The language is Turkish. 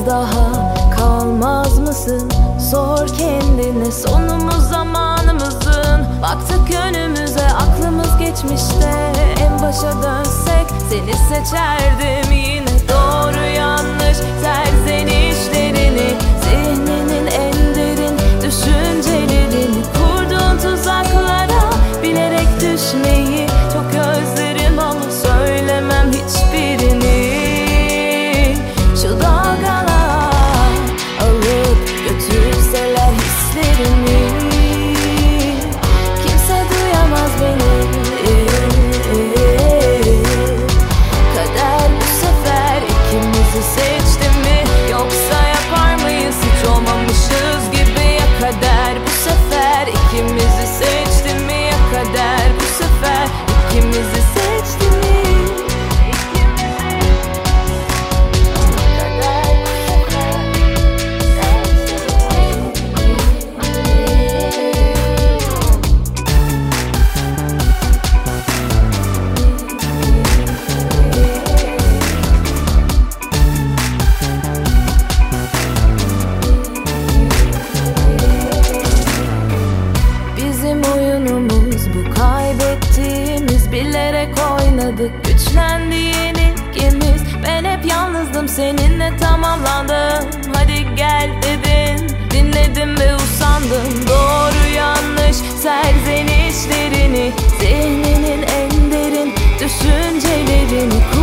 kez daha kalmaz mısın? Sor kendine, sonumuz zamanımızın. Baktık önümüze, aklımız geçmişte. En başa dönsek seni seçerdim yine. Doğru yanlış serzenişlerini, zihninin en derin düşüncelerini, kurduğun tuzaklara bilerek düşmeyi çok özlerim ama söylemem hiçbirini. Şu dalgalar alıp götürseler hislerimi, kimse duyamaz beni. Kader bu sefer ikimizi seçti mi? Yoksa yapar mıyız hiç olmamışız gibi? Ya kader bu sefer ikimizi seçti mi? Ya kader bu sefer ikimizi seçti mi? Bilerek oynadık, güçlendi yenilgimiz. Ben hep yalnızdım, seninle tamamlandım. Hadi gel dedin, dinledim ve usandım. Doğru yanlış serzenişlerini, zihninin en derin düşüncelerini,